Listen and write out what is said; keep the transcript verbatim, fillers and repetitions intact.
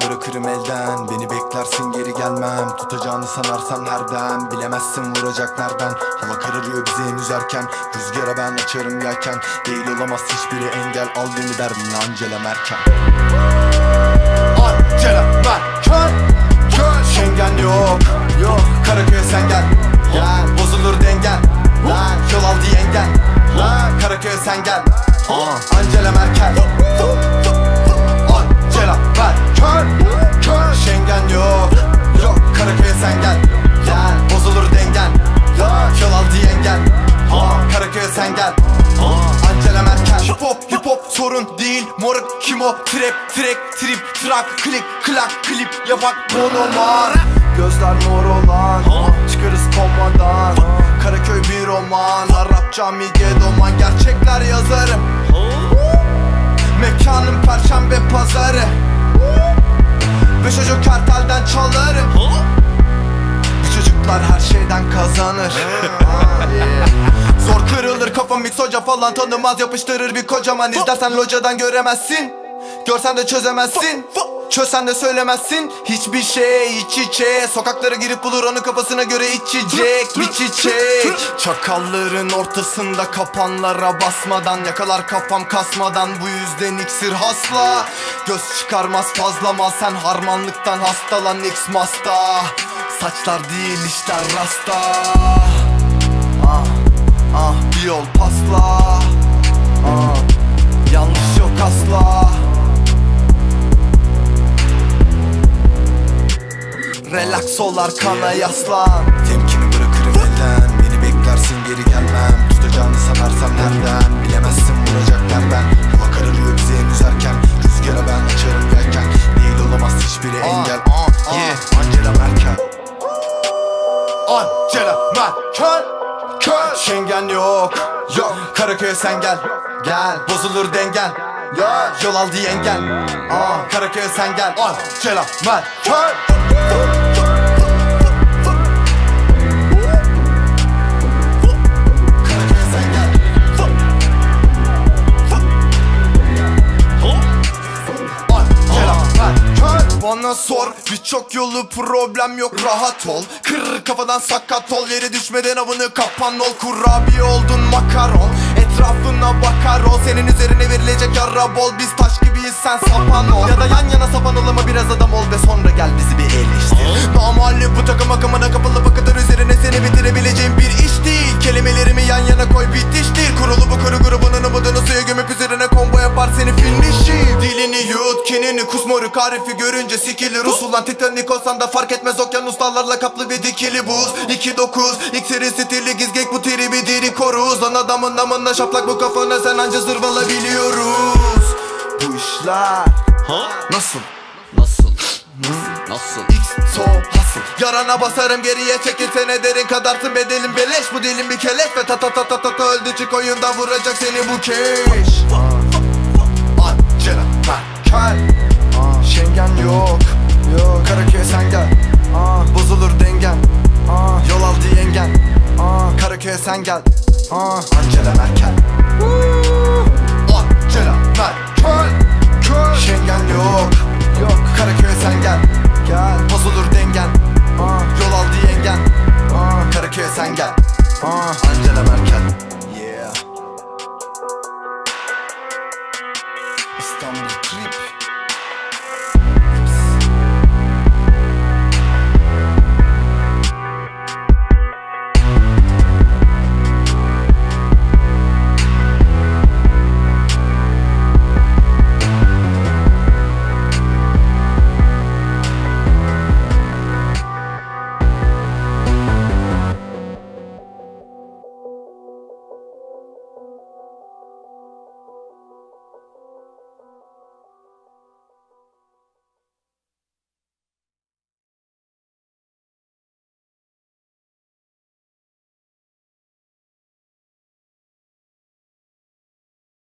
bırakırım elden. Beni beklersin geri gelmem. Tutacağını sanarsan herden. Bilemezsin vuracak nereden. Hava kararıyor bize henüz erken. Rüzgara ben açarım yelken. Değil olamaz hiçbiri engel. Al beni derdim Angela Merkel. Angela Merkel. Şengen yok, yok. Karaköy'e sen gel, gel. Bozulur dengen, lan. Yol al diyen gel, lan. Karaköy'e sen gel. Aa, Angela Merkel. Angela Merkel. Şengen yok, yok. Karaköy'e sen gel, gel. Bozulur dengen, lan. Yol al diyen gel. Aa, Karaköy'e sen gel. Angela Merkel. Hip hop, hip hop sorun değil. Moruk kim o? Trap, track, trip, trak, klik, klak, klip yapak, monomar. Gözler mor olan, çıkarız komadan. Karaköy bir roman, Arapça Migedoman. Gerçekler yazarım. Mekanım Perşembe pazarı. Ve çocuk kartelden çalarım. Bu çocuklar her şeyden kazanır. Zor kırılır kafam, mix hoca falan tanımaz, yapıştırır bir kocaman. İzlersen locadan göremezsin, görsen de çözemezsin, çözsen de söylemezsin. Hiçbir şey iç içe, sokaklara girip bulur onu kafasına göre içecek bir çiçek. Çakalların ortasında kapanlara basmadan, yakalar kafam kasmadan. Bu yüzden iksir hasla, göz çıkarmaz fazla mal. Sen harmanlıktan hastalan X masta. Saçlar değil işler rasta. Ah, ah bir yol pasla. Ah, yanlış yok asla. Relax ol arkana yaslan. Temkini bırakırım elden. Beni beklersin geri gelmem. Tutacağını sanarsan nereden. Bilemezsin vuracak nereden. Hava kararıyor bize henüz erken. Rüzgara ben açarım yelken. Değil olamaz hiçbiri engel. uh, uh, yeah. Angela Merkel. Angela Merkel. Şengen yok, yok. Karaköy'e sen gel, gel. Bozulur dengen, gel. Yol al diyen gel. Aa, Karaköy'e sen gel. Angela Merkel. Bana sor, birçok yolu problem yok, rahat ol. Kır kafadan sakat ol, yere düşmeden avını kapan ol. Kurabiye oldun makaron, etrafına bakar ol. Senin üzerine verilecek yara bol, biz taş gibiyiz sen sapan ol. Ya da yan yana sapan ol ama biraz adam ol ve sonra gel bizi bir eleştir. Namalli bu takım akımına kapalı bakıdır, üzerine seni bitirebileceğim bir iş değil. Kelimelerimi yan yana koy bitiş değil. Kurulu bu kuru grubunun umudunu suya gömüp üzerine combo yapar seni film işi. Dilini yut, kinini kus, moruk harifi görünce sikilir usulan. Titanik olsan da fark etmez, okyanuslarla kaplı ve dikili buz. iki dokuz iksiri stili gizgek, bu tribi diri koruz. Lan adamın namına şaplak bu kafana, sen anca zırvalabiliyoruz. Bu işler ha? Nasıl? Nasıl? Nasıl? Nasıl? X so hasıl. Yarana basarım geriye, çekilsene derin kadarsın bedelin beleş. Bu dilin bir keleş ve ta ta ta ta ta ta öldü çık oyunda, vuracak seni bu keş. Angela Merkel. Şengen yok, yok. Karaköy'e sen gel, aa, bozulur dengen, aa, yol al diyen gel, aa, Karaköy'e sen gel, aa, Angela Merkel.